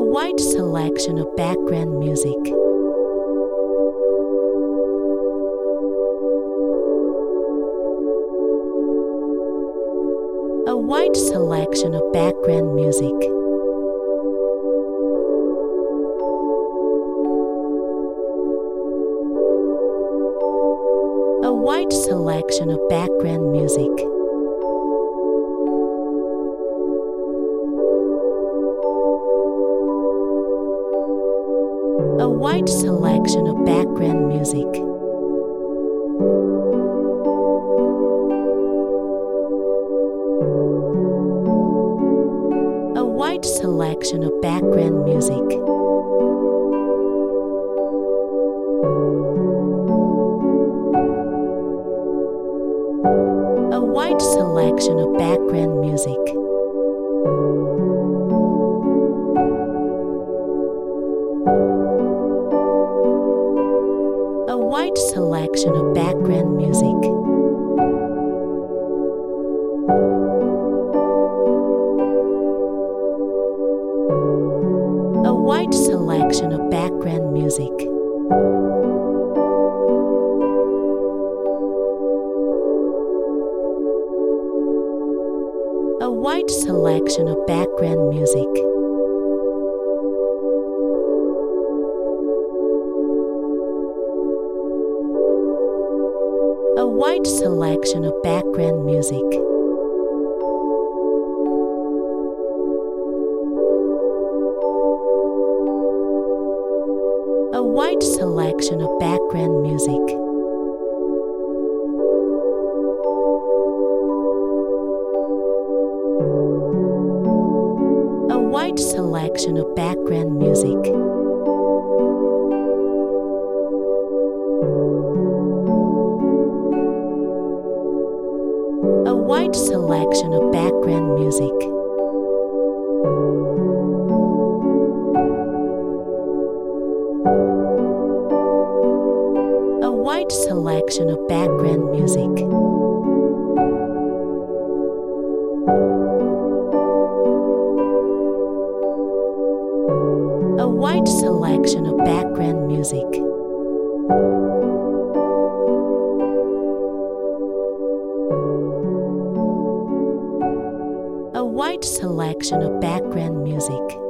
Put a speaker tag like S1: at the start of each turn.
S1: wide selection of background music. A wide selection of background music. A wide selection of background music. A wide selection of background music. A wide selection of background music. A wide selection of background music. A wide selection of background music. A wide selection of background music. A wide selection of background music. A wide selection of background music. A wide selection of background music. A wide selection of background music. A wide selection of background music. A wide selection of background music. A wide selection of background music. A wide selection of background music.